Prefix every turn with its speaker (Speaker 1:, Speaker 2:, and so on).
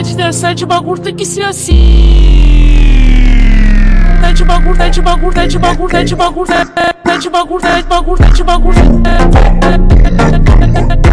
Speaker 1: de dançar de bagulho tem que ser assim. Tá de bagulho, tá de bagulho, tá de bagulho, tá de bagulho, tá de bagulho, tá de bagulho, tá de bagulho.